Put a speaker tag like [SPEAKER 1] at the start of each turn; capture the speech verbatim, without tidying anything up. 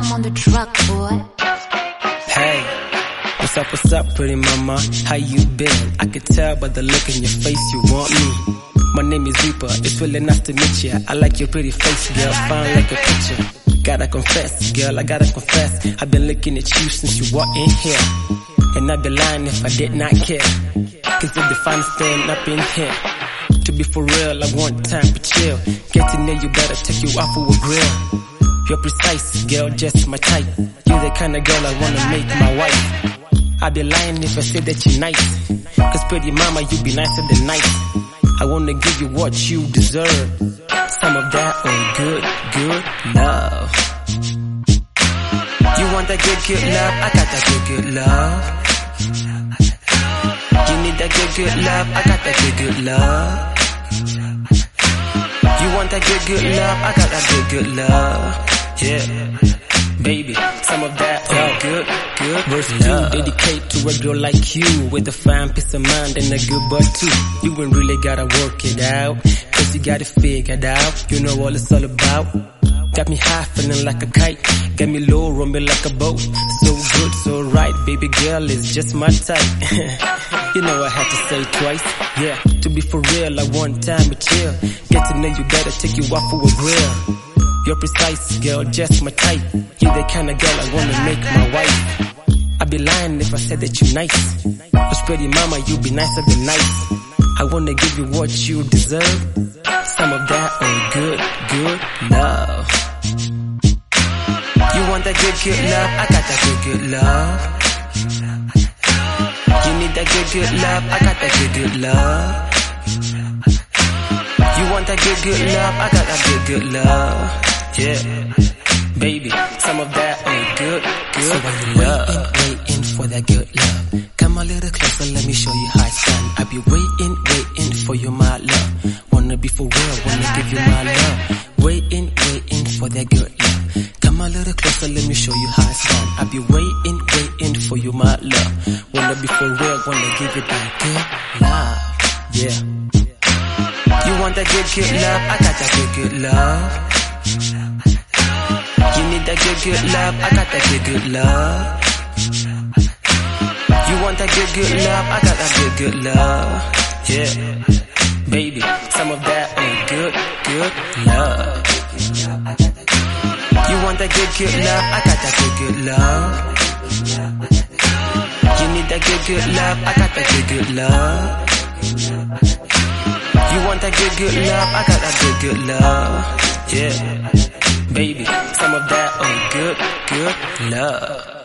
[SPEAKER 1] I'm on the truck, boy.
[SPEAKER 2] Hey, what's up, what's up, pretty mama? How you been? I could tell by the look in your face you want me. My name is Reaper, it's really nice to meet ya. I like your pretty face, girl, fine like a picture. Gotta confess, girl, I gotta confess, I've been looking at you since you walked in here. And I'd be lying if I did not care, cause you're the finest thing up in here. To be for real, I want time to chill. Get to know you better, take you off of a grill. You're precise, girl, just my type. You're the kind of girl I wanna make my wife. I'd be lying if I said that you're nice, cause pretty mama, you be nicer than nice. I wanna give you what you deserve, some of that on good, good love. You want that good, good love? I got that good, good love. You need that good, good love? I got that good, good love. You want that good, good love? I got that good, good love. Yeah, baby, some of that oh, good, good verse love. You dedicate to a girl like you, with a fine peace of mind and a good butt too. You ain't really gotta work it out, cause you got it figured out. You know all it's all about. Got me high, feeling like a kite. Got me low, roaming like a boat. So good, so right, baby girl is just my type. You know I had to say twice. Yeah, to be for real, I want time to chill. Get to know you better, take you off for a grill. You're precise, girl, just my type. You're the kind of girl I wanna make my wife. I'd be lying if I said that you're nice, cause pretty mama, you be nicer than nice. I wanna give you what you deserve, some of that on good, good love. You want that good, good love? I got that good, good love. You need that good, good love? I got that good, good love. You want that good, good love? I got that good, good love. Yeah, baby, some of that on good, good so while you love. Waiting, waiting for that good love, come a little closer, let me show you how it's done. I'll be waiting, waiting for you, my love. Wanna be for real, wanna give you my love. Waiting, waiting for that good love. Come a little closer, let me show you how it's done. I'll be waiting, waiting for you, my love. Wanna be for real, wanna give you that good love. Yeah. You want that good, good love? I got that good, good love. You need that good, good love? I got that good, good love. You want that good, good love? I got that good, good love. Yeah, baby, some of that on good, good love. You want that good, good love? I got that good, good love. You need that good, good love? I got that good, good love. You want that good, good love? I got that good, good love. Yeah, baby, some of that on good, good love.